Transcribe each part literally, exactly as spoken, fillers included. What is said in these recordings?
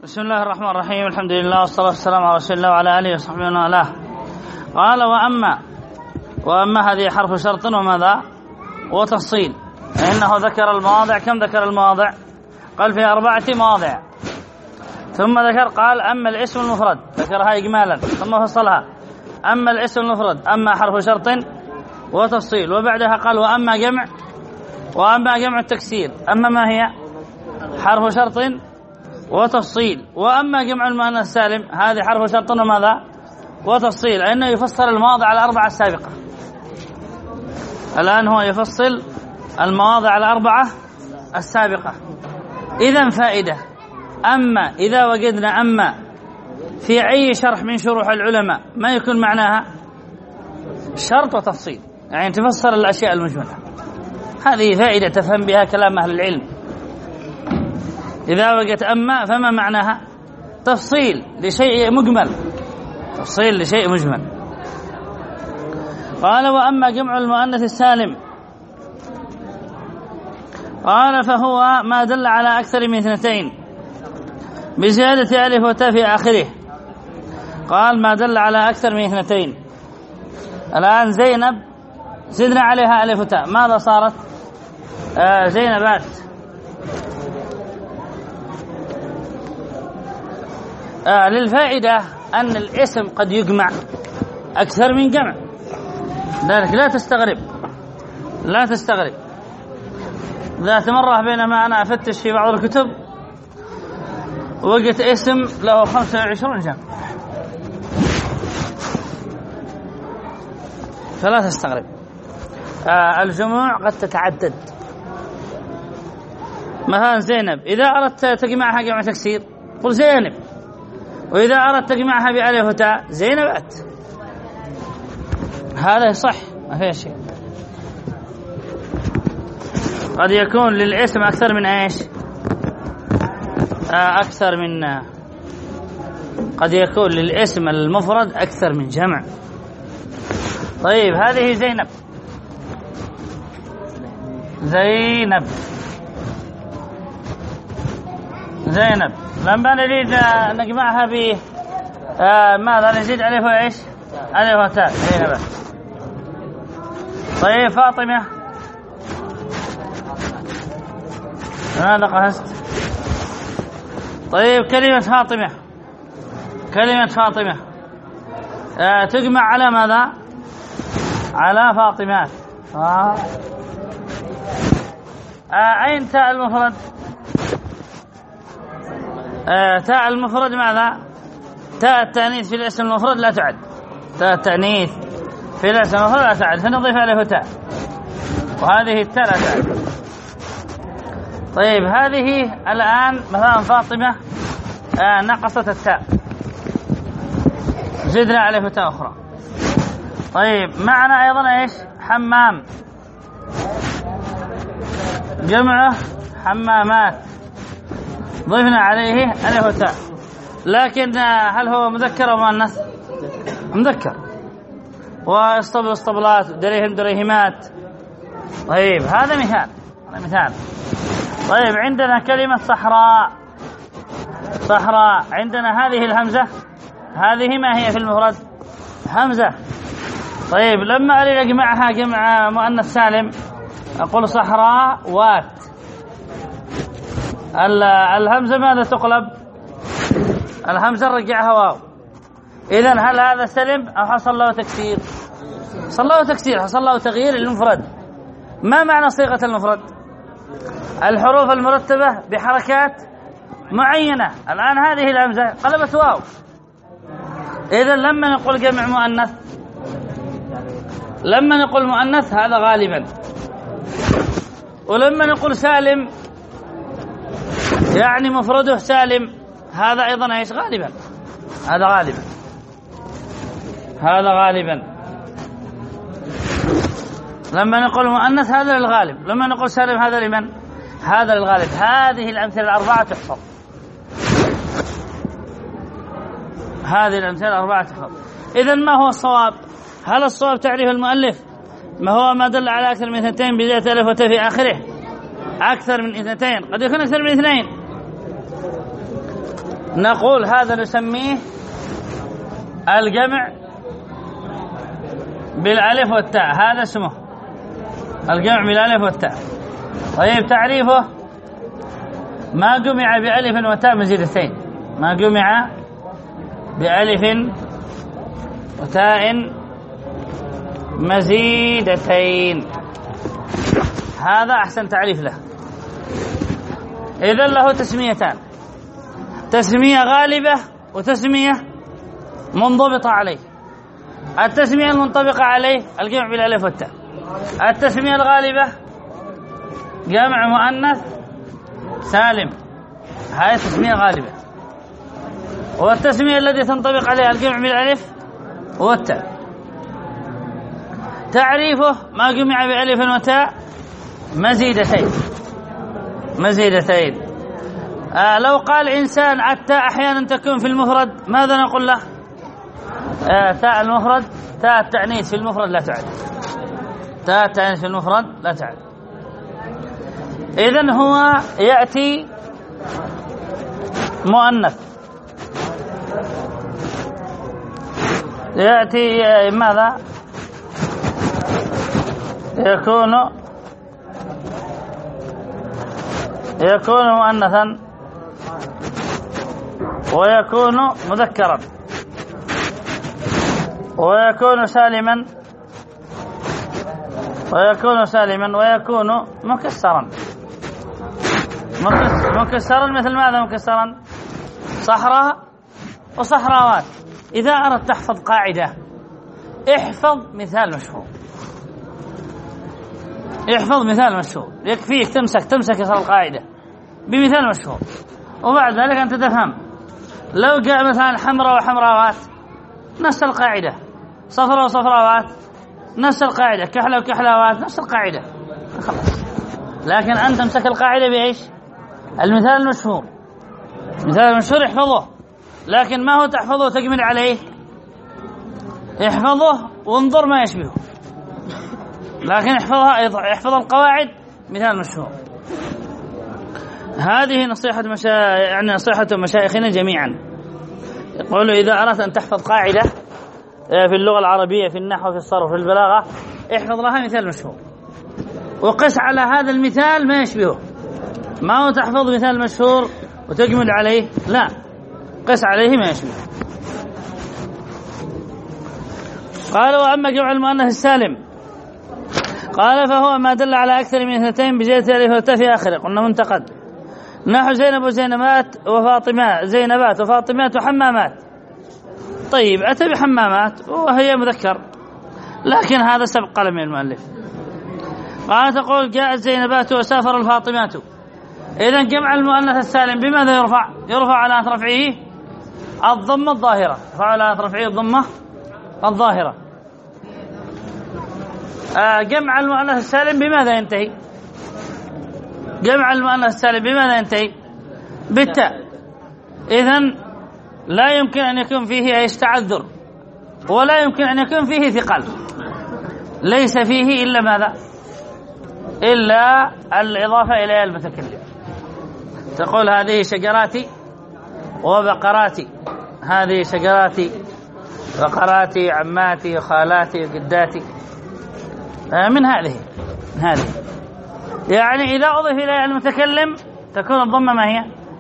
بسم الله الرحمن الرحيم. الحمد لله والصلاة والسلام على رسول الله وعلى آله وصحبه ومن والاه. قال وأما وأما هذه حرف شرط وماذا وتفصيل، فإنه ذكر المواضع. كم ذكر المواضع؟ قال في أربعة مواضع، ثم ذكر قال أما الاسم المفرد، ذكرها إجمالا ثم فصلها. أما الاسم المفرد، أما حرف شرط وتفصيل، وبعدها قال وأما جمع وأما جمع التكسير. أما ما هي؟ حرف شرط وتفصيل. وأما جمع المؤنث السالم، هذه حرف شرط وماذا وتفصيل، لأنه يفصل المواضع الأربعة السابقة. الآن هو يفصل المواضع الأربعة السابقة. إذن فائدة، أما إذا وجدنا أما في أي شرح من شروح العلماء ما يكون معناها شرط وتفصيل، يعني تفسر الأشياء المجملة. هذه فائدة تفهم بها كلام أهل العلم. إذا وجدت أما فما معناها؟ تفصيل لشيء مجمل، تفصيل لشيء مجمل. قال وأما جمع المؤنث السالم، قال فهو ما دل على أكثر من اثنتين بزيادة ألف وتاء في آخره. قال ما دل على أكثر من اثنتين. الآن زينب زدنا عليها ألف وتاء، ماذا صارت؟ آه زينبات. آه للفائدة أن الاسم قد يجمع أكثر من جمع، ذلك لا تستغرب لا تستغرب. ذات مرة بينما أنا أفتش في بعض الكتب وجدت اسم له خمسة وعشرون جمع، فلا تستغرب. آه الجموع قد تتعدد. مثلا زينب إذا أردت تجمعها جمع تكسير قل زينب، وإذا أردت تجمعها بألف وتاء زينبات. هذا صح، ما فيه شيء. قد يكون للاسم أكثر من إيش؟ آه أكثر من قد يكون للاسم المفرد أكثر من جمع. طيب هذه زينب زينب زينب لما نريد نجمعها ب آه ماذا نزيد ألف وإيش؟ ألف وتاء زينب. طيب فاطمة، ماذا قهست؟ طيب كلمة فاطمة كلمة فاطمة آه تجمع على ماذا؟ على فاطمات. آه. آه أين تاء المفرد؟ آه تاء المفرد ماذا؟ تاء التأنيث في الاسم المفرد لا تعد. تاء التأنيث في الاسم المفرد لا تعد، فنضيف عليه تاء، وهذه التاء لا تعد. طيب هذه الآن مثلا فاطمة آه نقصت التاء، زدنا عليه تاء أخرى. طيب معنا أيضا إيش؟ حمام، جمعه حمامات، ضفنا عليه ألف وتاء. لكن هل هو مذكر أو مؤنث؟ مذكر. واسطبل اسطبلات، دريهم دريهمات. طيب هذا مثال هذا مثال. طيب عندنا كلمة صحراء صحراء عندنا هذه الهمزة، هذه ما هي في المفرد؟ همزة. طيب لما أريد أجمعها جمع مؤنث سالم أقول صحراء وات. الهمزة ماذا تقلب؟ الهمزة رجعها واو. إذن هل هذا سلم أو حصل له تكسير؟ حصل له تكسير، حصل له تغيير للمفرد. ما معنى صيغة المفرد؟ الحروف المرتبة بحركات معينة. الآن هذه الهمزة قلبت واو. إذن لما نقول جمع مؤنث لما نقول مؤنث هذا غالبا، ولما نقول سالم يعني مفرده سالم هذا أيضا إيش؟ غالبا. هذا غالبا هذا غالبا لما نقول مؤنث هذا للغالب، لما نقول سالم هذا لمن؟ هذا للغالب. هذه الأمثلة الأربعة تحفظ هذه الأمثلة الأربعة تحفظ. إذن ما هو الصواب؟ هل الصواب تعريف المؤلف ما هو ما دل على أكثر من اثنتين بزيادة ألف وتاء في آخره؟ أكثر من اثنتين، قد يكون أكثر من اثنين. نقول هذا نسميه الجمع بالالف والتاء، هذا اسمه الجمع بالالف والتاء. طيب تعريفه: ما جمع بألف وتاء مزيدتين، ما جمع بألف وتاء مزيدتين، هذا أحسن تعريف له. إذن له تسميتان: تسمية غالبة وتسمية منضبطة عليه. التسمية المنطبقة عليه الجمع بالألف والتاء. التسمية الغالبة جمع مؤنث سالم، هذه تسمية غالبة. والتسمية التي تنطبق عليها الجمع بالألف والتاء. تعريفه: ما جمع بألف وتاء مزيدتين، مزيدتين. آه لو قال إنسان التاء أحيانا تكون في المفرد، ماذا نقول له؟ آه تاء المفرد، تاء التأنيث في المفرد لا تعد، تاء التأنيث في المفرد لا تعد. إذن هو يأتي مؤنث، يأتي ماذا؟ يكون يكون مؤنثا ويكون مذكرا ويكون سالما ويكون سالما ويكون مكسرا. مكسرا مثل ماذا مكسرا؟ صحراء وصحراوات. إذا أردت تحفظ قاعدة احفظ مثال مشهور، احفظ مثال مشهور، يكفيك تمسك تمسك القاعدة بمثال مشهور، وبعد ذلك أنت تفهم. لو جاء مثلا حمراء وحمراوات نفس القاعدة، صفراء وصفراوات نفس القاعدة، كحلة وكحلاوات نفس القاعدة، خلاص. لكن أنت تمسك القاعدة بإيش؟ المثال المشهور. المثال المشهور احفظه، لكن ما هو تحفظه وتجمل عليه، احفظه وانظر ما يشبهه، لكن احفظها، احفظ القواعد مثال مشهور. هذه نصيحة مشا... يعني نصيحة مشايخنا جميعا. يقولوا إذا أردت أن تحفظ قاعدة في اللغة العربية، في النحو، في الصرف، في البلاغة، احفظ لها مثال مشهور وقس على هذا المثال ما يشبهه. ما هو تحفظ مثال مشهور وتجمل عليه، لا، قس عليه ما يشبهه. قال: وأما جمع المؤنث السالم، قال: فهو ما دل على أكثر من اثنتين بزيادة الألف والتاء في آخره. قلنا منتقد، نحو زينب وزينبات وفاطمات، زينبات وفاطمات وحمامات. طيب أتى بحمامات وهي مذكر، لكن هذا سبق قلم المؤلف. قال: تقول جاءت زينبات وسافر الفاطمات. إذن جمع المؤنث السالم بماذا يرفع؟ يرفع على رفعه الضمة الظاهرة، يرفع على رفعه الضمة الظاهرة. آه جمع المؤنث السالم بماذا ينتهي؟ جمع المؤنث السالم بماذا ينتهي؟ بالتاء. إذن لا يمكن أن يكون فيه أي تعذر، ولا يمكن أن يكون فيه ثقل، ليس فيه إلا ماذا؟ إلا الإضافة إلى المتكلم. تقول هذه شجراتي وبقراتي، هذه شجراتي بقراتي عماتي وخالاتي وجداتي، من هذه من هذه يعني إذا أضيف إلى المتكلم تكون الضمة ما هي؟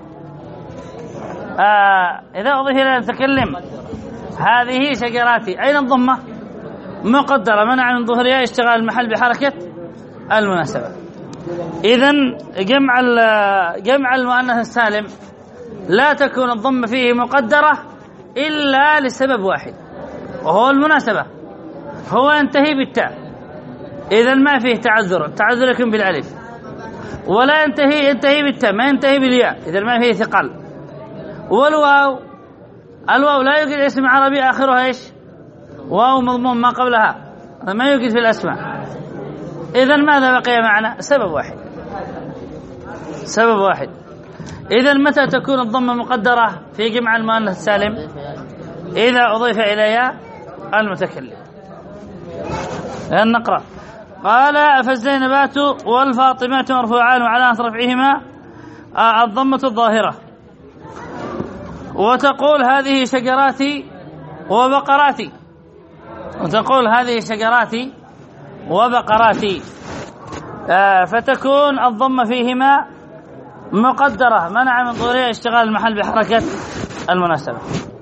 آه إذا أضيف إلى المتكلم هذه شجراتي، أين الضمة؟ مقدرة، منع من ظهورها اشتغال المحل بحركة المناسبة. إذن جمع جمع المؤنث السالم لا تكون الضمة فيه مقدرة إلا لسبب واحد، وهو المناسبة، هو ينتهي بالتاء. إذن ما فيه تعذر، التعذر يكون بالألف، ولا ينتهي ينتهي بالتاء، ما ينتهي بالياء، إذن ما فيه ثقل. والواو، الواو لا يوجد اسم عربي آخرها إيش؟ واو مضموم ما قبلها، هذا ما يوجد في الأسماء. إذن ماذا بقي معنا؟ سبب واحد، سبب واحد. إذن متى تكون الضمة مقدرة في جمع المؤنث السالم؟ إذا أضيف إليها المتكلم. لأن نقرأ. قال: فالزينبات والفاطمات مرفوعان وعلامة رفعهما الضمة الظاهرة. وتقول هذه شجراتي وبقراتي، وتقول هذه شجراتي وبقراتي، آه فتكون الضمة فيهما مقدرة منع من ظهورها اشتغال المحل بحركة المناسبة.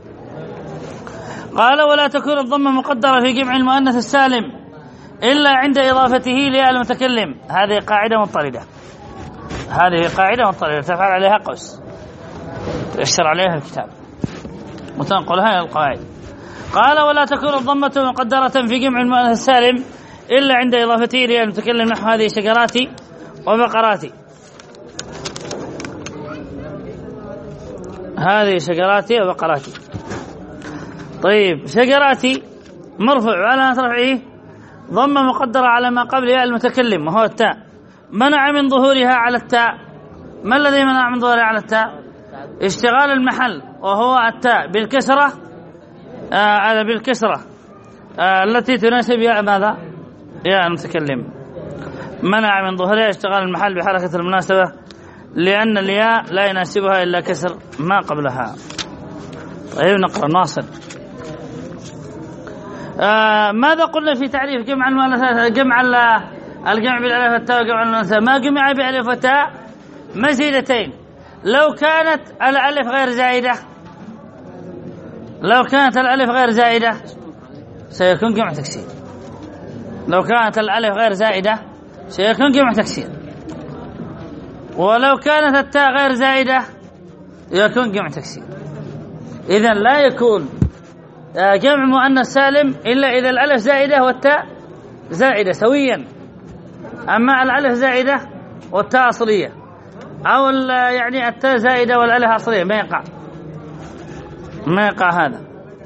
قال ولا تكون الضمة مقدرة في جمع المؤنث السالم إلا عند إضافته لياء المتكلم. هذه قاعدة مضطردة، هذه قاعدة مضطردة تفعل عليها قوس تأشر عليها الكتاب وتنقلها إلى القواعد. قال ولا تكون الضمة مقدرة في جمع المؤنث السالم إلا عند إضافته لياء المتكلم نحو هذه شجراتي وبقراتي، هذه شجراتي وبقراتي. طيب شجراتي مرفوع وعلامة رفعه ضمة مقدرة على ما قبل ياء المتكلم وهو التاء، منع من ظهورها على التاء. ما الذي منع من ظهورها على التاء؟ اشتغال المحل وهو التاء بالكسرة، آه بالكسرة آه التي تناسب ياء ماذا؟ ياء المتكلم. منع من ظهورها اشتغال المحل بحركة المناسبة لأن الياء لا يناسبها إلا كسر ما قبلها. طيب نقرأ ناصر. آه ماذا قلنا في تعريف جمع المؤنثات؟ جمع الجمع بالالف والتاء وجمع المؤنثات ما جمع بالالف والتاء مزيدتين. لو كانت الالف غير زائده، لو كانت الالف غير زائده سيكون جمع تكسير. لو كانت الالف غير زائده سيكون جمع تكسير، ولو كانت التاء غير زائده يكون جمع تكسير. اذا لا يكون جمع مؤنث سالم إلا إذا الألف زائدة والتاء زائدة سويا. أما الألف زائدة والتاء أصلية أو يعني التاء زائدة والألف أصلية ما يقع، ما يقع هذا.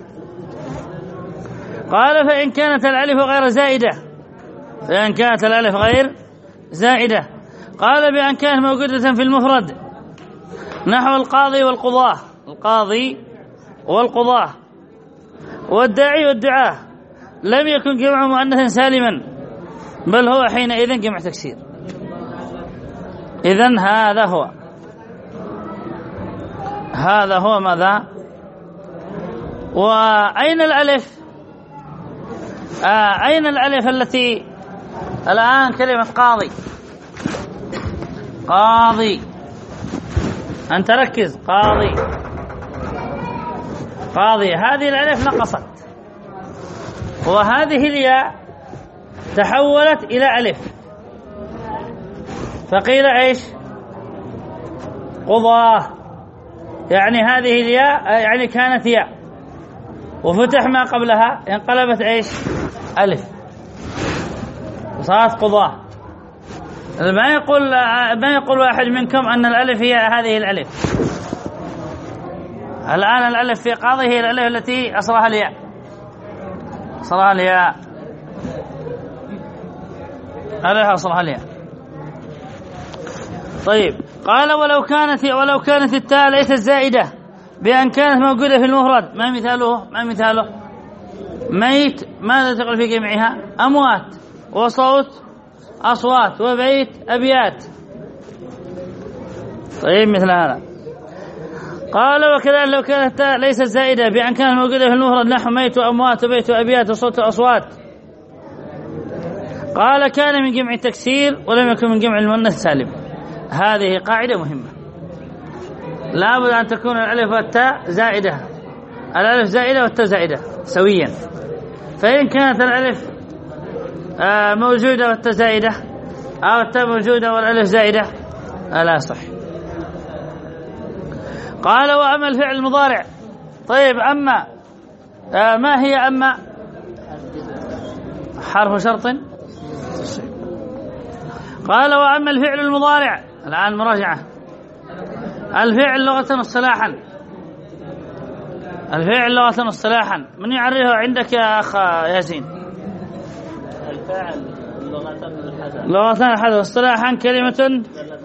قال فإن كانت الألف غير زائدة، فإن كانت الألف غير زائدة قال بأن كانت موجودة في المفرد نحو القاضي والقضاة، القاضي والقضاة والداعي والدعاء لم يكن جمع مؤنث سالما بل هو حينئذ جمع تكسير. إذن هذا هو هذا هو ماذا؟ وأين الألف؟ آه أين الألف التي الآن كلمة قاضي؟ قاضي أنت ركز، قاضي قاضي هذه الألف نقصت وهذه الياء تحولت إلى ألف فقيل إيش؟ قضاه، يعني هذه الياء يعني كانت ياء وفتح ما قبلها انقلبت إيش؟ ألف وصارت قضاه. ما يقول ما يقول واحد منكم أن الألف هي هذه الألف. الآن الألف في قاضي هي الألف التي أصلها الياء، أصلها الياء، ألف أصلها الياء. طيب قال ولو كانت ولو كانت التاء ليست زائدة بأن كانت موجودة في المفرد. ما مثاله؟ ما مثاله؟ ميت ماذا تقول في جمعها؟ أموات، وصوت أصوات، وبيت أبيات. طيب مثل هذا. قال وكذلك لو كانت التاء ليست زائدة بأن كانت موجودة في المفرد نحو ميت وأموات وبيت وأبيات وصوت وأصوات قال كان من جمع التكسير ولم يكن من جمع المؤنث السالم. هذه قاعدة مهمة، لا بد أن تكون الألف والتاء زائدة، الألف زائدة والتاء زائدة سويا. فإن كانت الألف موجودة والتاء زائدة أو التاء موجودة والألف زائدة لا صح. قال وأما الفعل المضارع. طيب أما آه ما هي أما؟ حرف شرط. قال وأما الفعل المضارع. الآن مراجعة. الفعل لغة واصطلاحا، الفعل لغة واصطلاحا من يعرفه عندك يا أخ ياسين؟ الفعل لغة الحدث، لغة الحدث، واصطلاحا كلمة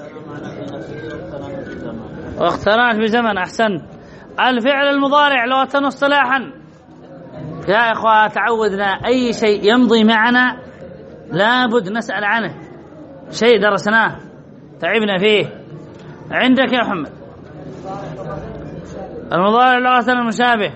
واقترنت بزمن. أحسن. الفعل المضارع لغة واصطلاحا يا إخوة تعودنا أي شيء يمضي معنا لابد نسأل عنه، شيء درسناه تعبنا فيه. عندك يا محمد المضارع لغة المشابه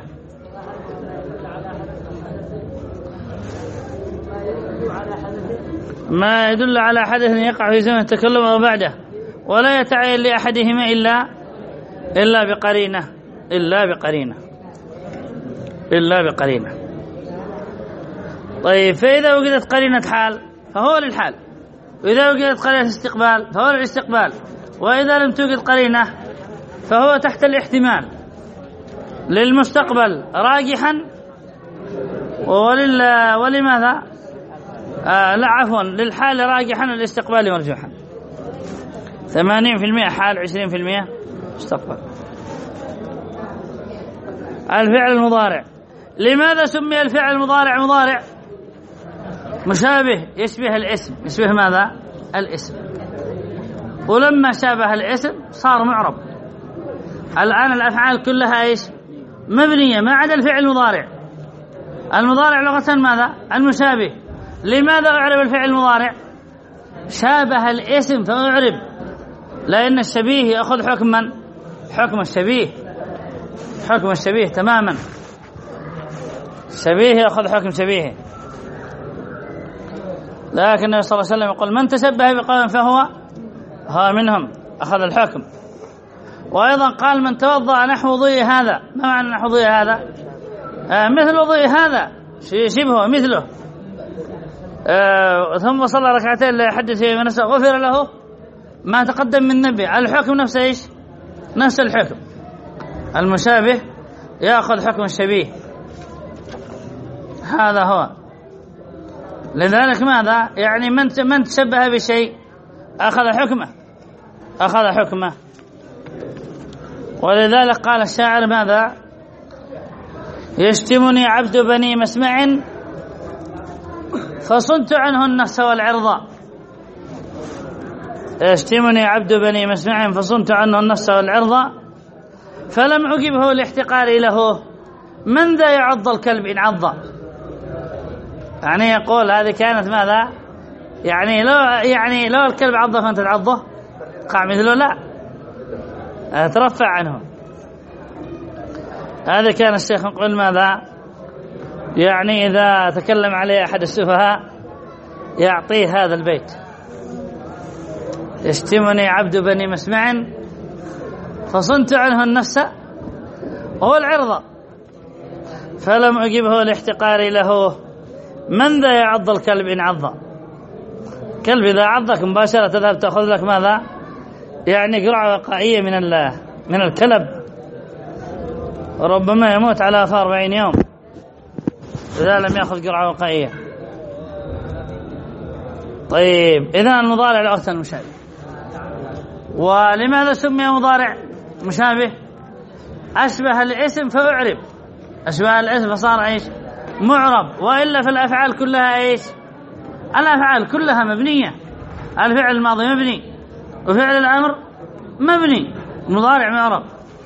ما يدل على حدث يقع في زمن التكلم أو بعده ولا يتعين لأحدهما إلا إلا بقرينة إلا بقرينة إلا بقرينة. طيب فإذا وجدت قرينة حال فهو للحال، وإذا وجدت قرينة استقبال فهو للاستقبال، وإذا لم توجد قرينة فهو تحت الاحتمال للمستقبل راجحا ولل ولماذا آه لا عفوا للحال راجحا والاستقبال مرجوحا. ثمانين في المئة حال عشرين في المئة مستقبل. الفعل المضارع، لماذا سمي الفعل المضارع مضارع؟ مشابه، يشبه الاسم، يشبه ماذا؟ الاسم، ولما شابه الاسم صار معرب. الآن الأفعال كلها ايش؟ مبنية ما عدا الفعل المضارع. المضارع لغة ماذا؟ المشابه. لماذا أعرب الفعل المضارع؟ شابه الاسم فأعرب، لأن الشبيه يأخذ حكم من؟ حكم الشبيه، حكم الشبيه تماما، شبيه يأخذ حكم شبيه. لكن النبي صلى الله عليه وسلم يقول من تشبه بقوم فهو ها منهم، أخذ الحكم. وأيضا قال من توضأ نحو وضوء هذا. ما معنى نحو وضوء هذا؟ آه مثل وضوء هذا، شبهه مثله. آه ثم صلى ركعتين لا يحدث فيه من نفسه غفر له ما تقدم من نبي. الحكم نفسه ايش؟ نفس الحكم. المشابه يأخذ حكم الشبيه، هذا هو. لذلك ماذا يعني من من تشبه بشيء أخذ حكمه، أخذ حكمه. ولذلك قال الشاعر ماذا؟ يشتمني عبد بني مسمع فصنت عنه النفس والعرض. يشتمني عبد بني مسمع فصنت عنه النفس والعرض فلم أجبه لاحتقار له من ذا يعض الكلب إن عض. يعني يقول هذه كانت ماذا؟ يعني لو يعني لو الكلب عضه فأنت تعضه قع مثله؟ لا، ترفع عنه. هذا كان الشيخ يقول ماذا؟ يعني إذا تكلم عليه أحد السفهاء يعطيه هذا البيت: يشتمني عبد بني مسمع فصنت عنه النفس وهو العرض فلم أجبه لاحتقاري له من ذا يعض الكلب إن عض. كلب إذا عضك مباشرة تذهب تأخذ لك ماذا؟ يعني قرعة وقائية من من الكلب، وربما يموت على أربعين يوم إذا لم يأخذ قرعة وقائية. طيب إذا المضارع لغة المشابه. ولماذا سمي مضارع مشابه؟ أشبه الاسم فأعرب، أشبه الاسم فصار ايش؟ معرب. وإلا في الأفعال كلها ايش؟ الأفعال كلها مبنية. الفعل الماضي مبني وفعل الأمر مبني، مضارع معرب.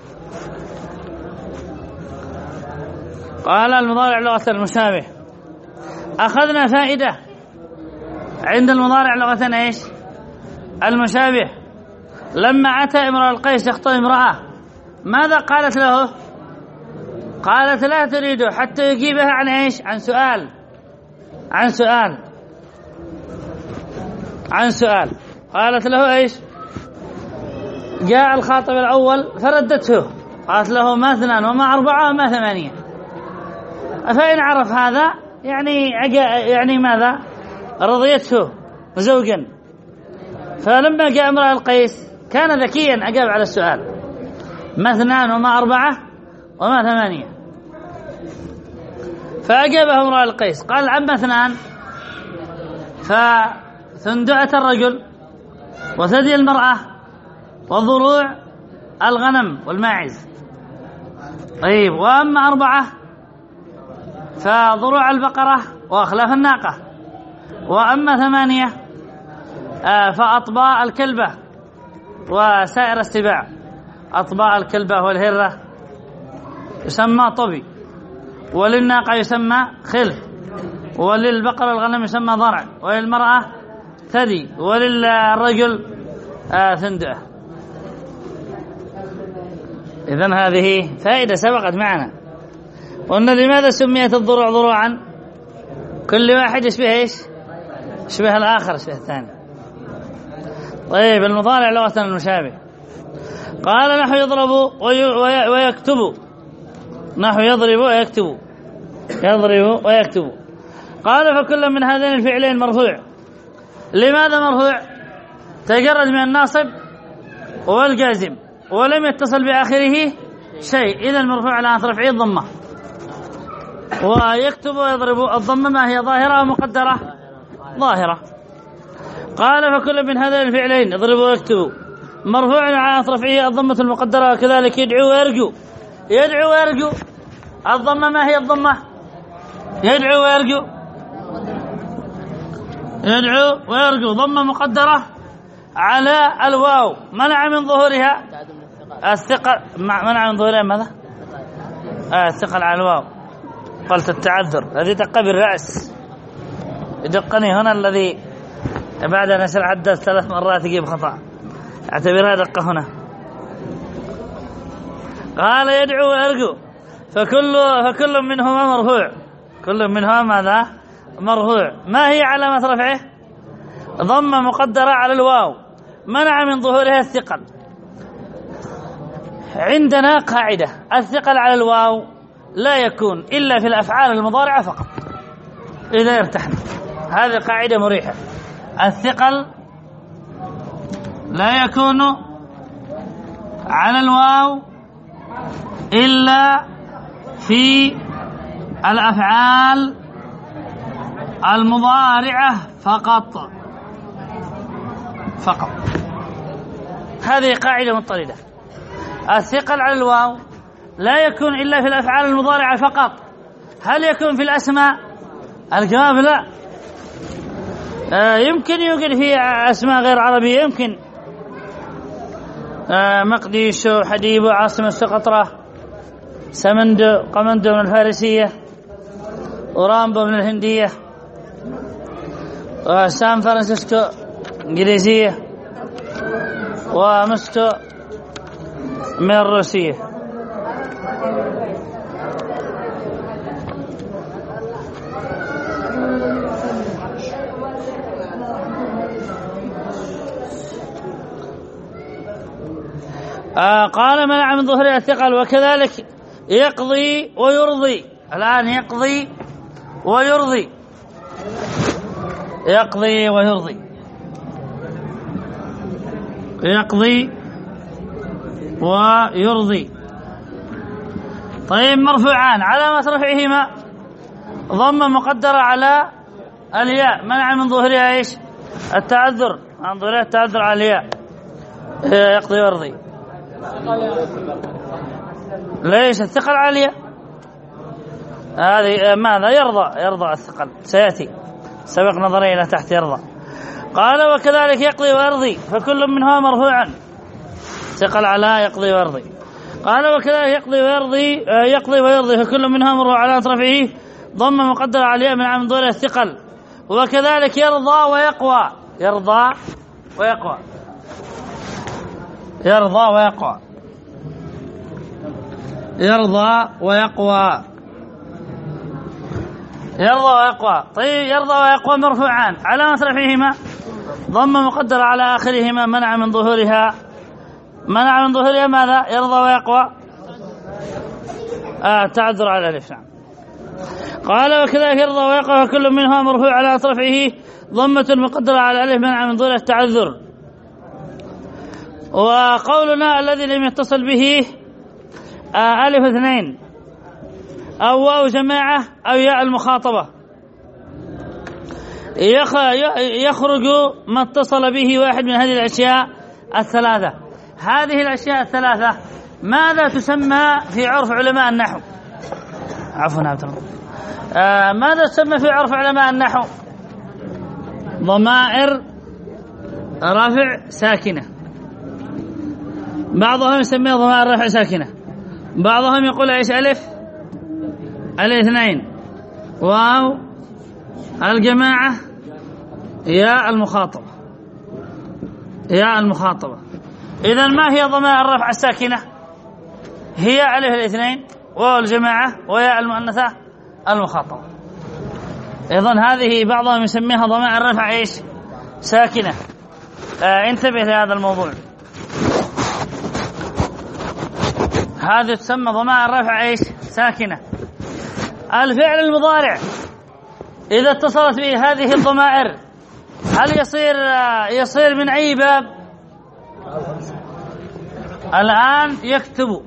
قال المضارع لغة المشابه. أخذنا فائدة عند المضارع لغة ايش؟ المشابه. لما أتى امرأ القيس يخطب امرأة ماذا قالت له؟ قالت لا تريده حتى يجيبها عن ايش؟ عن سؤال، عن سؤال عن سؤال قالت له ايش؟ جاء الخاطب الأول فردته، قالت له ما اثنان وما أربعة وما ثمانية. فإن عرف هذا يعني يعني ماذا؟ رضيته زوجا. فلما جاء امرأ القيس كان ذكيا أجاب على السؤال: ما اثنان وما أربعة وما ثمانية. فأجابه امرأ القيس قال: أما اثنان فثندعة الرجل وثدي المرأة وضروع الغنم والماعز. طيب وأما أربعة فضروع البقرة وأخلاف الناقة. وأما ثمانية فأطباء الكلبة وسائر السباع. أطباء الكلبة والهرة يسمى طبي، وللناقة يسمى خلف، وللبقرة الغنم يسمى ضرع، وللمرأة ثدي، وللرجل ثندعة. إذن هذه فائدة سبقت معنا. قلنا لماذا سميت الضروع ضروعا؟ كل واحد يشبه إيش؟ يشبه الآخر، يشبه الثاني. طيب المضارع لغة المشابه. قال نحو يضرب ويكتب، نحو يضرب ويكتب، يضرب ويكتب. قال فكل من هذين الفعلين مرفوع. لماذا مرفوع؟ تجرد من الناصب والجازم ولم يتصل بآخره شيء، إذا المرفوع على رفعه الضمة. ويكتب ويضرب، الضمة ما هي؟ ظاهرة ومقدرة؟ ظاهرة. قال فكل من هذين الفعلين يضرب ويكتب مرفوع على رفعه الضمة المقدرة، وكذلك يدعو ويرجو. يدعو ويرجو، الضمة ما هي الضمة؟ يدعو ويرجو، يدعو ويرجو ضمة مقدرة على الواو، منع من ظهورها الثقل. منع من ظهورها ماذا؟ آه الثقل على الواو. قلت التعذر، هذه دقة بالرأس، يدقني هنا الذي بعد أن أسأل عدد ثلاث مرات يجيب خطأ، اعتبرها دقة هنا. قال يدعو ويرجو، فكل فكل منهما مرفوع، كل منهما ماذا؟ مرفوع. ما هي علامة رفعه؟ ضمة مقدرة على الواو، منع من ظهورها الثقل. عندنا قاعدة: الثقل على الواو لا يكون إلا في الأفعال المضارعة فقط إذا ارتحنا. هذه قاعدة مريحة. الثقل لا يكون على الواو إلا في الأفعال المضارعة فقط فقط. هذه قاعدة مضطردة. الثقل على الواو لا يكون إلا في الأفعال المضارعة فقط. هل يكون في الأسماء؟ الجواب لا. آه يمكن يوجد في أسماء غير عربية، يمكن آه مقديشو، حديبو، عاصمة سقطرة، سمندو، قمندو من الفارسية، ورامبو من الهندية، وسان فرانسيسكو إنجليزية، ومسكو من الروسية. آه قال منع من ظهر الثقل، وكذلك يقضي ويرضي. الآن يقضي ويرضي، يقضي ويرضي، يقضي ويرضي. طيب مرفوعان، علامة رفعهما ضمة مقدرة على الياء، منع من ظهورها ايش؟ التعذر، عن ظهورها التعذر على الياء. يقضي ويرضي. ليش؟ الثقل عالية. هذه ماذا؟ يرضى، يرضى الثقل، سيأتي سبق نظري إلى تحت يرضى. قال وكذلك يقضي ويرضي، فكل منها مرفوعا، ثقل على يقضي ويرضي. قال وكذلك يقضي ويرضي، يقضي ويرضي، فكل منها مرفوع على رفعه ضمة مقدرة على الياء منع من ظهورها الثقل. وكذلك يرضى ويقوى، يرضى ويقوى، يرضى ويقوى، يرضى ويقوى، يرضى ويقوى. طيب يرضى ويقوى مرفوعان، علامة رفعهما ضمة مقدرة على آخرهما منع من ظهورها، منع من ظهورها ماذا؟ يرضى ويقوى، آه تعذر على الألف. نعم. قال وكذلك يرضى ويقوى، فكل منها مرفوع على رفعه ضمة مقدرة على الألف منع من ظهورها التعذر. وقولنا الذي لم يتصل به آه ألف اثنين أو واو جماعة أو ياء المخاطبة، يخرج ما اتصل به واحد من هذه الأشياء الثلاثة. هذه الأشياء الثلاثة ماذا تسمى في عرف علماء النحو؟ عفوا عبد الله. آه ماذا تسمى في عرف علماء النحو؟ ضمائر رفع ساكنة. بعضهم يسميها ضمائر رفع ساكنة، بعضهم يقول ايش؟ ألف الاثنين، واو الجماعة، ياء المخاطبة، ياء المخاطبة. إذن ما هي ضمائر الرفع الساكنة؟ هي ألف الاثنين واو الجماعة وياء المؤنثة المخاطبة. أيضا هذه بعضهم يسميها ضمائر الرفع إيش؟ ساكنة. آه انتبه لهذا الموضوع. هذه تسمى ضمائر الرفع إيش؟ ساكنة. الفعل المضارع إذا اتصلت به هذه الضمائر هل يصير يصير من أي باب؟ الآن يكتب،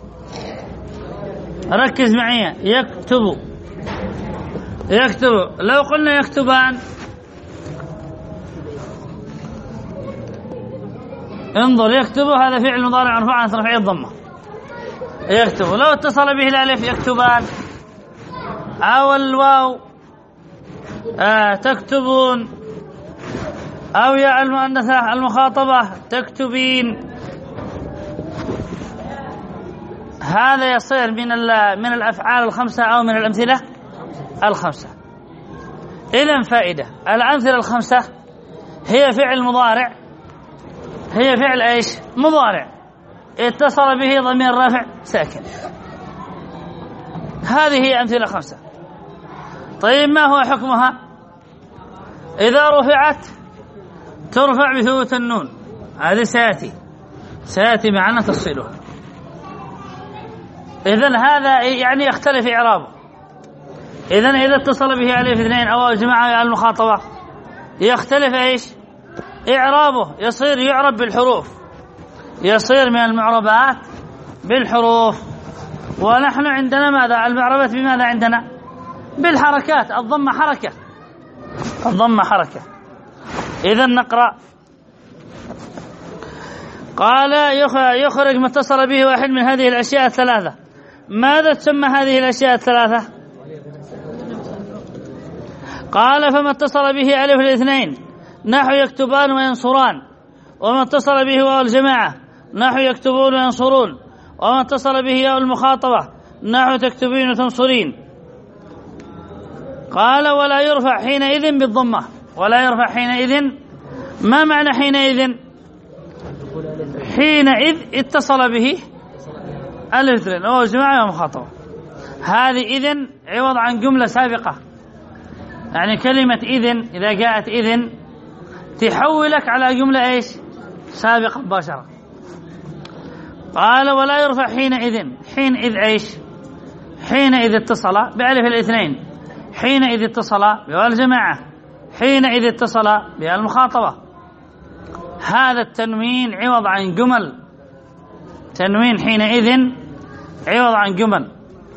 ركز معي، يكتب يكتب. لو قلنا يكتبان انظر، يكتب هذا فعل مضارع مرفوع عن رفعه الضمة يكتب. لو اتصل به الألف يكتبان أو الواو آه تكتبون أو ياء المؤنثة المخاطبة تكتبين، هذا يصير من من الأفعال الخمسة أو من الأمثلة الخمسة. إذن فائدة الأمثلة الخمسة هي فعل مضارع، هي فعل إيش؟ مضارع اتصل به ضمير رفع ساكن. هذه هي أمثلة خمسة. طيب ما هو حكمها؟ إذا رفعت ترفع بثبوت النون، هذه سيأتي سيأتي معنا تفصيلها. إذن هذا يعني يختلف إعرابه. إذن إذا اتصل به ألف اثنين أو جماعة المخاطبة يختلف إيش؟ إعرابه، يصير يعرب بالحروف، يصير من المعربات بالحروف. ونحن عندنا ماذا؟ المعربات بماذا عندنا؟ بالحركات. الضمة حركة، الضمة حركة. إذن نقرأ. قال يخرج ما اتصل به واحد من هذه الأشياء الثلاثة. ماذا تسمى هذه الأشياء الثلاثة؟ قال فما اتصل به ألف الاثنين نحو يكتبان وينصران، وما اتصل به واو الجماعة نحو يكتبون وينصرون، وما اتصل به ياء المخاطبة نحو تكتبين وتنصرين. قال ولا يرفع حينئذ بالضمة. ولا يرفع حينئذ، ما معنى حينئذ؟ حينئذ اتصل به ألف اثنين واو الجماعة ومخاطبة. هذه إذن عوض عن جملة سابقة، يعني كلمة إذن إذا جاءت إذن تحولك على جملة إيش؟ سابقة مباشرة. قال ولا يرفع حينئذ. حينئذ إيش؟ حينئذ اتصل بألف الاثنين، حينئذ اتصل بواو الجماعة، حينئذ اتصل بالمخاطبة. هذا التنوين عوض عن جمل، تنوين حينئذ عوض عن جمل.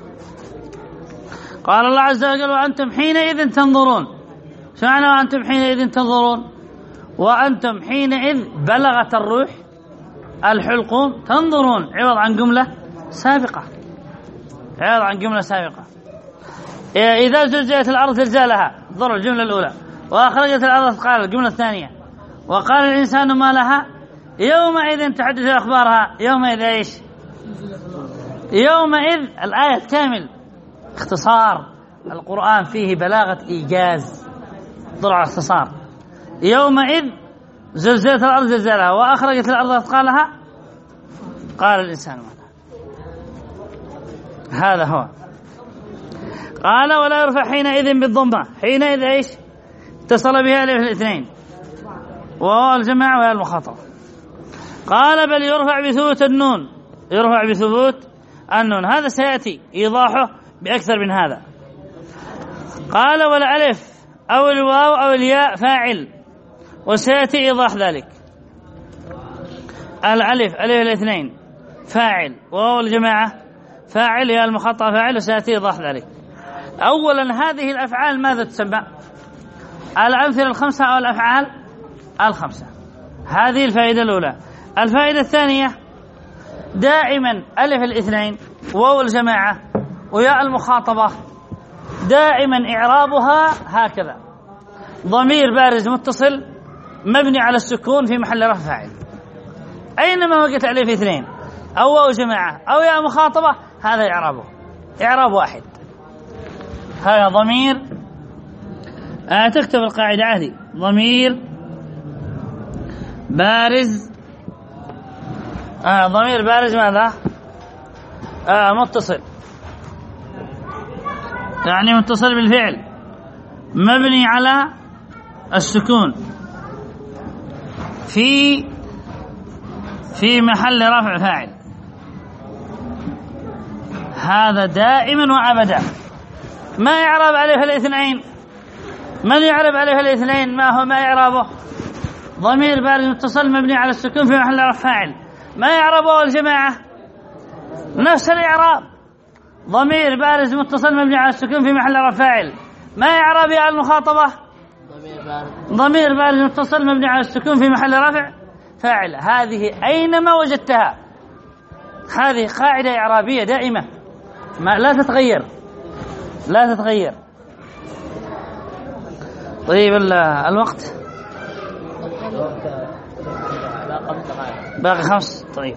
قال الله عز وجل وأنتم حينئذ تنظرون. شو معنى وأنتم حينئذ تنظرون؟ وأنتم حينئذ بلغت الروح الحلقوم تنظرون، عوض عن جملة سابقة، عوض عن جملة سابقة. إذا زلزلت الأرض زلزالها، ضر الجملة الأولى، وأخرجت الأرض أثقالها الجملة الثانية، وقال الإنسان ما لها يومئذ تحدث أخبارها. يومئذ إيش؟ يومئذ الآية كامل، اختصار. القرآن فيه بلاغة إيجاز، ضرع اختصار. يومئذ زلزلت الأرض زلزالها وأخرجت الأرض أثقالها قال الإنسان ما لها. هذا هو. قال ولا يرفع حينئذ بالضمة. حينئذ إيش؟ اتصل بها ألف الاثنين وواو الجماعة وهي المخاطبة. قال بل يرفع بثبوت النون، يرفع بثبوت النون. هذا سيأتي إيضاحه بأكثر من هذا. قال ولا ألف أو الواو أو الياء فاعل، وسيأتي إيضاح ذلك. الألف ألف الاثنين فاعل، وواو الجماعة فاعل، ياء المخاطبة فاعل، وسيأتي إيضاح ذلك. أولا هذه الأفعال ماذا تسمى؟ الأمثلة الخمسة أو الأفعال الخمسة. هذه الفائدة الأولى. الفائدة الثانية دائما ألف الاثنين واو الجماعة وياء المخاطبة دائما إعرابها هكذا: ضمير بارز متصل مبني على السكون في محل رفع فاعل. أينما وقت ألف اثنين أو واو جماعة أو ياء مخاطبة هذا إعرابه إعراب واحد. هذا ضمير آه تكتب القاعدة عادي: ضمير بارز آه ضمير بارز ماذا؟ آه متصل، يعني متصل بالفعل مبني على السكون في في محل رفع فاعل، هذا دائما وأبدا. ما يعرب عليه الاثنين؟ من يعرب عليه الاثنين؟ ما هو ما يعربه؟ ضمير بارز متصل مبني على السكون في محل رفع فاعل. ما يعربه الجماعة؟ نفس الإعراب، ضمير بارز متصل مبني على السكون في محل رفع فاعل. ما يعرب المخاطبة؟ ضمير بارز متصل مبني على السكون في محل رفع فاعل. هذه أينما وجدتها هذه قاعدة إعرابية دائمة ما لا تتغير، لا تتغير. طيب الوقت باقي خمس. طيب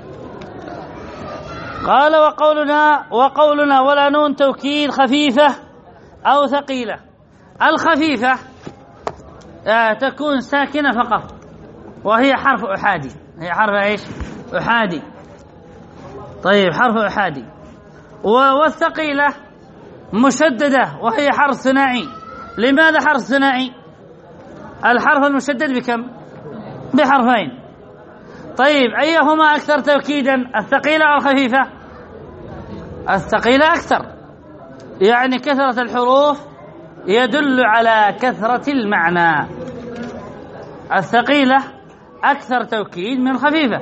قال وقولنا وقولنا ولا نون توكيد خفيفة أو ثقيلة. الخفيفة آه تكون ساكنة فقط وهي حرف أحادي، هي حرف إيش؟ أحادي. طيب حرف أحادي. والثقيلة مشددة وهي حرف ثنائي. لماذا حرف ثنائي؟ الحرف المشدد بكم؟ بحرفين. طيب أيهما أكثر توكيدا، الثقيلة أو الخفيفة؟ الثقيلة أكثر، يعني كثرة الحروف يدل على كثرة المعنى. الثقيلة أكثر توكيد من الخفيفة.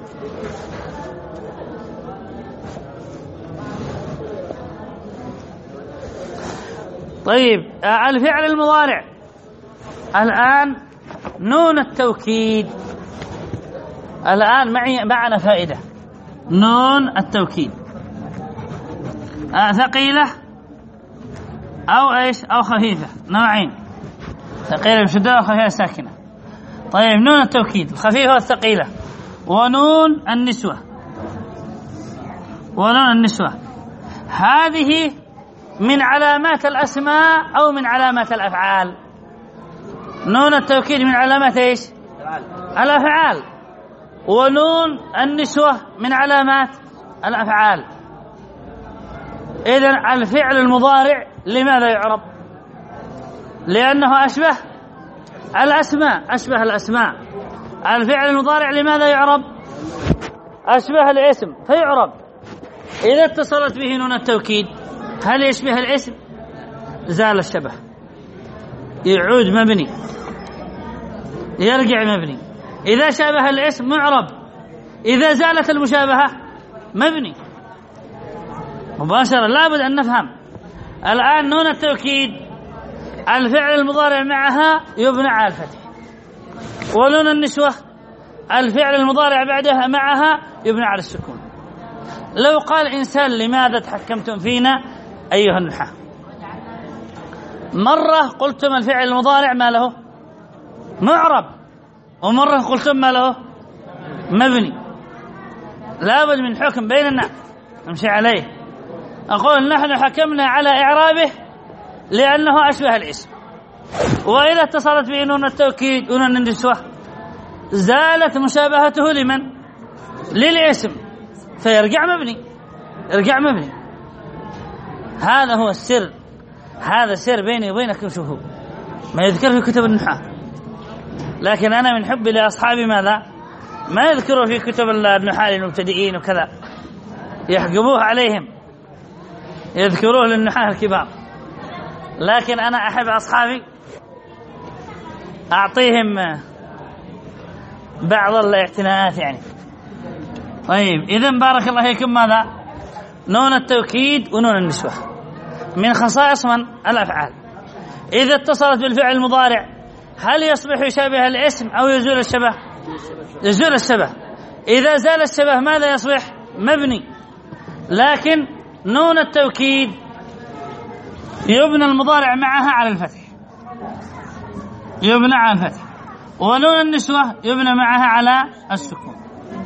طيب الفعل المضارع الآن نون التوكيد، الآن معي معنا فائدة. نون التوكيد آه ثقيلة أو إيش أو خفيفة، نوعين، ثقيلة مشددة وخفيفة ساكنة. طيب نون التوكيد الخفيفة والثقيلة. ونون النسوة، ونون النسوة هذه من علامات الأسماء أو من علامات الأفعال؟ نون التوكيد من علامات إيش؟ الأفعال. ونون النسوة من علامات الأفعال. إذن الفعل المضارع لماذا يعرب؟ لأنه أشبه الأسماء، أشبه الأسماء. الفعل المضارع لماذا يعرب؟ أشبه الاسم فيعرب. إذا اتصلت به نون التوكيد هل يشبه الاسم؟ زال الشبه، يعود مبني، يرجع مبني. إذا شابه الاسم معرب، إذا زالت المشابهة مبني مباشرة. لابد أن نفهم الآن نون التوكيد الفعل المضارع معها يبنى على الفتح، ونون النسوة الفعل المضارع بعدها معها يبنى على السكون. لو قال إنسان لماذا تحكمتم فينا أيها النحاة؟ مرة قلتم الفعل المضارع ما له معرب، ومرة قلتم ما له مبني. لابد من حكم بيننا نمشي عليه. أقول نحن حكمنا على إعرابه لأنه أشبه الاسم، وإذا اتصلت به نون التوكيد ونون النسوة زالت مشابهته لمن؟ للاسم، فيرجع مبني، يرجع مبني. هذا هو السر، هذا سر بيني وبينكم. شوفوا ما يذكر في كتب النحاة، لكن أنا من حبي لأصحابي ماذا؟ ما يذكروا في كتب النحاة للمبتدئين وكذا، يحجبوه عليهم، يذكروه للنحاة الكبار. لكن أنا أحب أصحابي أعطيهم بعض الاعتناءات يعني. طيب إذن بارك الله فيكم ماذا؟ نون التوكيد ونون النسوة من خصائص من؟ الأفعال. إذا اتصلت بالفعل المضارع هل يصبح يشابه الاسم أو يزول الشبه؟ يزول الشبه. إذا زال الشبه ماذا يصبح؟ مبني. لكن نون التوكيد يبنى المضارع معها على الفتح، يبنى على الفتح. ونون النسوة يبنى معها على السكون،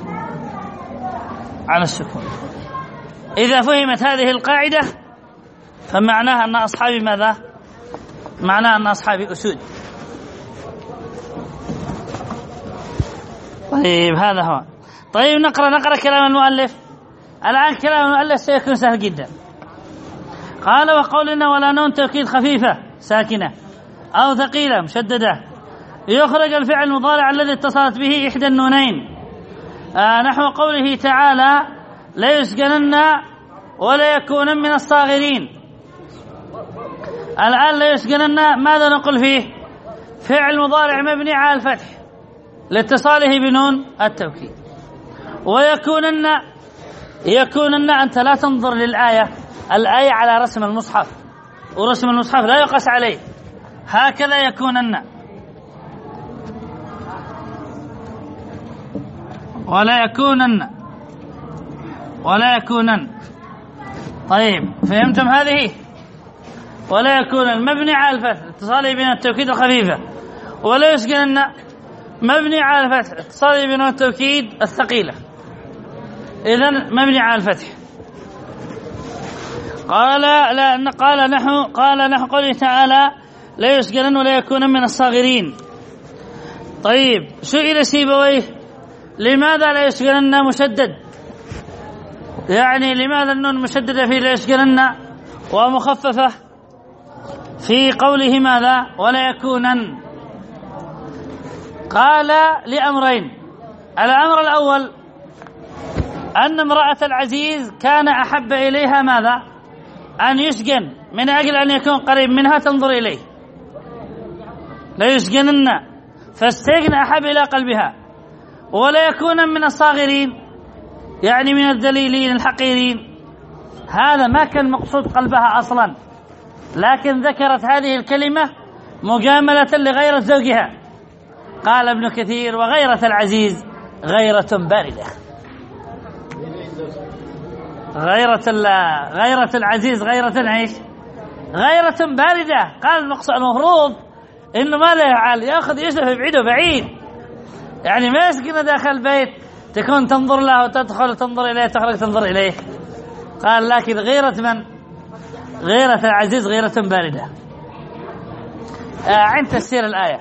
على السكون. إذا فهمت هذه القاعدة فمعناها أن أصحابي ماذا؟ معناها أن أصحابي أسود. طيب هذا هو. طيب نقرأ نقرأ كلام المؤلف. الآن كلام المؤلف سيكون سهل جدا. قال وقولنا ولا نون توكيد خفيفة ساكنة أو ثقيلة مشددة يخرج الفعل المضارع الذي اتصلت به إحدى النونين، آه نحو قوله تعالى لا يسجنن ولا يكونن من الصاغرين. الآن لا يسجنن ماذا نقول فيه؟ فعل مضارع مبني على الفتح لاتصاله بنون التوكيد. ويكونن يكونن أنت لا تنظر للآية، الآية على رسم المصحف، ورسم المصحف لا يقاس عليه، هكذا يكونن ولا يكونن ولا يكونن. طيب فهمتم هذه؟ ولا يكونن مبني على الفتح اتصاله بين التوكيد الخفيفة، ولا يسكنن مبني على الفتح اتصاله بين التوكيد الثقيلة، إذن مبني على الفتح. قال لا قال نحو قال نحو قوله تعالى لا يسكنن ولا يكونن من الصاغرين. طيب سئل سيبويه لماذا لا يسكنن مشدد؟ يعني لماذا النون مشددة في لا يسكنن ومخففة في قوله ماذا ولا يكونن؟ قال لأمرين. الأمر الأول أن امرأة العزيز كان أحب إليها ماذا؟ أن يسجن من أجل أن يكون قريب منها تنظر إليه، لا يسجنن فالسجن أحب إلى قلبها. ولا يكون من الصاغرين يعني من الذليلين الحقيرين، هذا ما كان مقصود قلبها أصلا، لكن ذكرت هذه الكلمة مجاملة لغيرة زوجها. قال ابن كثير وغيرة العزيز غيرة باردة. غيرة غيرة العزيز غيرة ايش؟ غيرة باردة. قال المفروض انه ماذا يفعل؟ ياخذ يوسف يبعده بعيد، يعني ما يسكن داخل البيت تكون تنظر له وتدخل تنظر اليه تخرج تنظر اليه. قال لكن غيرة من؟ غيرة العزيز غيرة باردة. آه عند تفسير الآية.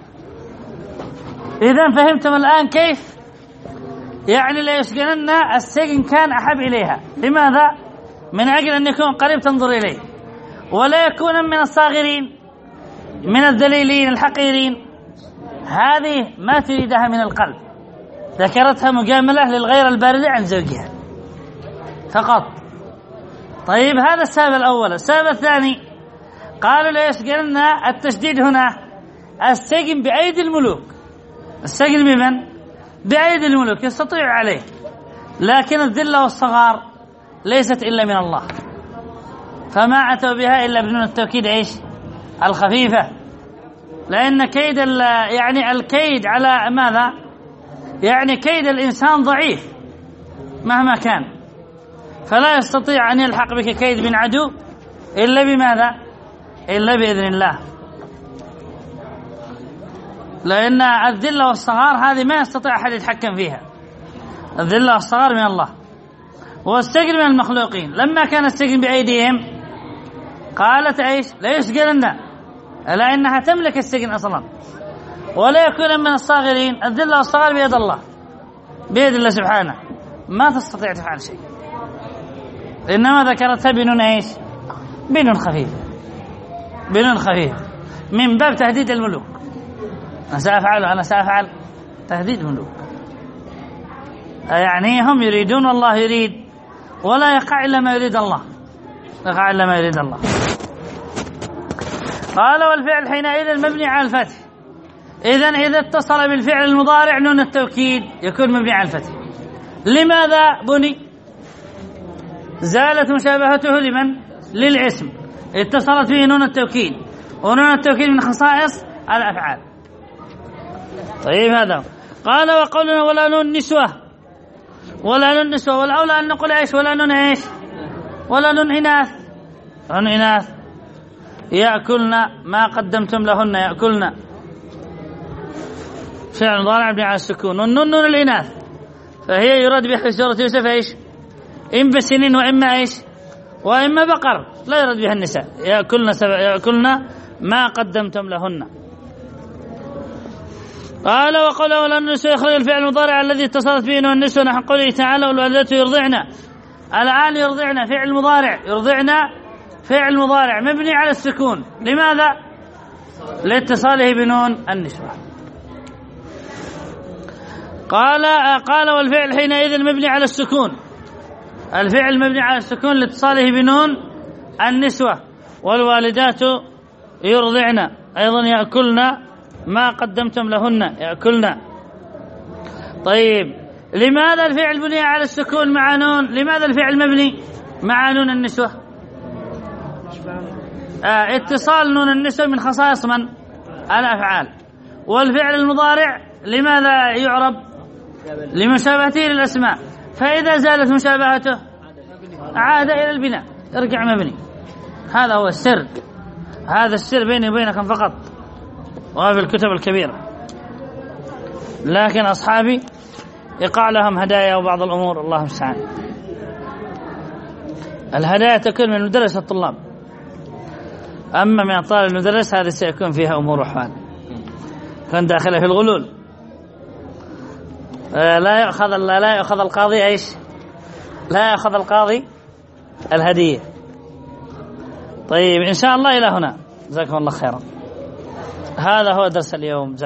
إذن فهمتم الآن كيف؟ يعني لا يسجنن السجن كان أحب إليها، لماذا؟ من أجل أن يكون قريب تنظر إليه. ولا يكون من الصاغرين من الذليلين الحقيرين، هذه ما تريدها من القلب، ذكرتها مجاملة للغير الباردة عن زوجها فقط. طيب هذا السبب الأول. السبب الثاني قالوا لا يسجنن التشديد هنا السجن بأيدي الملوك. السجن بمن؟ بأيدي الملوك يستطيع عليه، لكن الذلة والصغار ليست إلا من الله، فما أتوا بها إلا بدون التوكيد ايش؟ الخفيفة. لأن كيد يعني الكيد على ماذا؟ يعني كيد الإنسان ضعيف مهما كان، فلا يستطيع أن يلحق بك كيد من عدو إلا بماذا؟ إلا بإذن الله. لأن الذلة والصغار هذه ما يستطيع أحد يتحكم فيها، الذلة والصغار من الله، والسجن من المخلوقين. لما كان السجن بأيديهم قالت ايش؟ لا يسجنن، ألا إنها تملك السجن أصلا. ولا يكون من الصاغرين، الذلة والصغار بيد الله، بيد الله سبحانه، ما تستطيع تفعل شيء، إنما ذكرتها بنون ايش؟ بنون خفيف، بنون خفيف من باب تهديد الملوك. أنا سأفعل أنا سأفعل تهديد الملوك، يعني هم يريدون والله يريد، ولا يقع إلا ما يريد الله، يقع إلا ما يريد الله. قال والفعل حينئذ مبني على الفتح. إذن إذا اتصل بالفعل المضارع نون التوكيد يكون مبني على الفتح. لماذا بني؟ زالت مشابهته لمن؟ للاسم، اتصلت به نون التوكيد، ونون التوكيد من خصائص الأفعال. طيب هذا. قال وقولنا ولا نون نسوة، ولا نون نسوة، والأولى أن نقول ايش؟ ولا نون ايش؟ ولا نون إناث، نون إناث يأكلن ما قدمتم لهن، يأكلن فعل مضارع مبني على السكون، والنون نون الإناث، فهي يراد بها في سورة يوسف ايش؟ إما سنين وإما ايش؟ وإما بقر، لا يراد بها النساء. يأكلن سبع يأكلن ما قدمتم لهن. قال وقال ولا النسوة يخرج الفعل المضارع الذي اتصلت به نون النسوة، نحو قوله تعالى والوالدات يرضعن الآن يرضعنا فعل مضارع، يرضعنا فعل مضارع مبني على السكون. لماذا؟ لاتصاله بنون النسوة. قال قال والفعل حينئذ مبني على السكون، الفعل مبني على السكون لاتصاله بنون النسوة. والوالدات يرضعن أيضا يأكلن ما قدمتم لهن، يأكلن. طيب لماذا الفعل بني على السكون مع نون؟ لماذا الفعل مبني مع نون النسوة؟ آه اتصال نون النسوة من خصائص من؟ الأفعال. والفعل المضارع لماذا يعرب؟ لمشابهته للأسماء، فإذا زالت مشابهته عاد إلى البناء، ارجع مبني. هذا هو السر، هذا السر بيني وبينكم فقط وفي الكتب الكبيرة. لكن أصحابي يقع لهم هدايا وبعض الأمور الله المستعان. الهدايا تكون من مدرس الطلاب، أما من طالب المدرس هذا سيكون فيها أمور وأحوال، كان داخله في الغلول. لا يأخذ لا يأخذ القاضي ايش؟ لا يأخذ القاضي الهدية. طيب إن شاء الله إلى هنا، جزاكم الله خيرا. هذا هو درس اليوم.